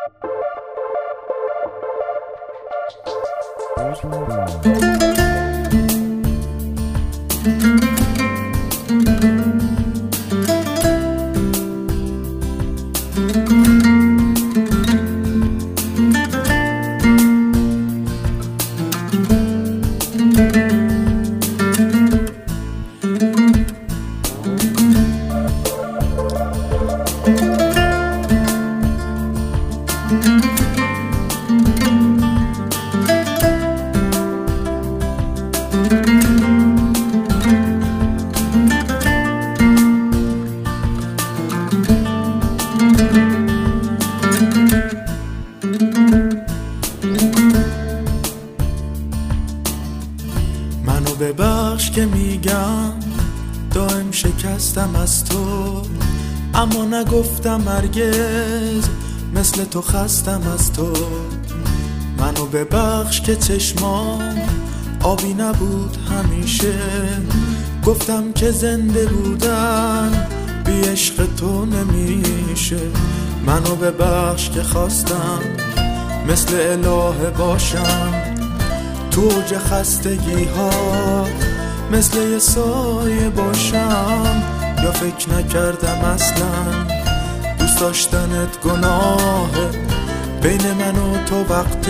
منو ببخش که میگم دائم شکستم از تو، اما نگفتم هرگز مثل تو خستم از تو. منو ببخش که چشمام آبی نبود همیشه، گفتم که زنده بودن بی عشق تو نمیشه. منو ببخش که خواستم مثل الهه باشم تو اوج خستگی ها، مثل یه سایه باشم، یا فکر نکردم اصلا دوست داشتنت گناهه بین من و تو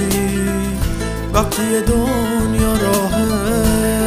وقتی یه دنیا راهه.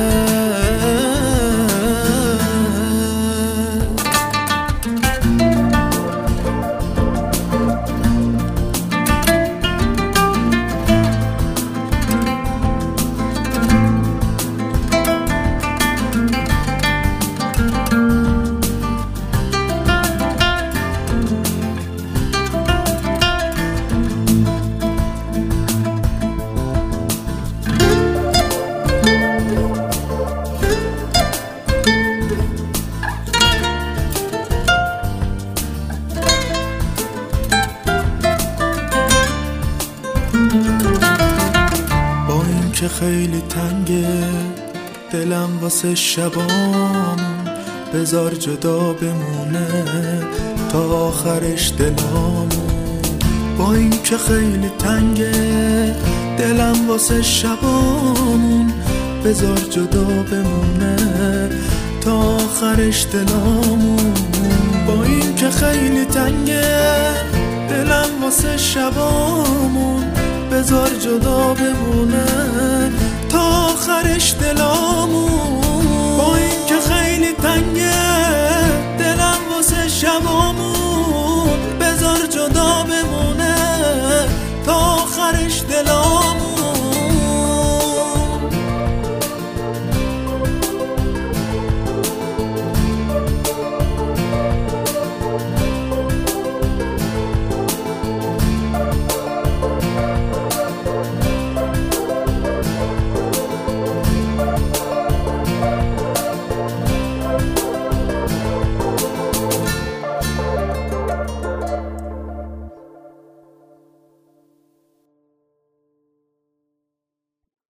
با این که خیلی تنگه دلم واسه شبامون، بذار جدا بمونه تا آخرش دلامون. با این که خیلی تنگه دلم واسه شبامون، بذار جدا بمونه تا آخرش دلامون. با این که خیلی تنگه دلم واسه شبامون، بذار جدا بمونه تا آخرش دلامون. با این که خیلی تنگه دلم واسه شبامون، بذار جدا بمونه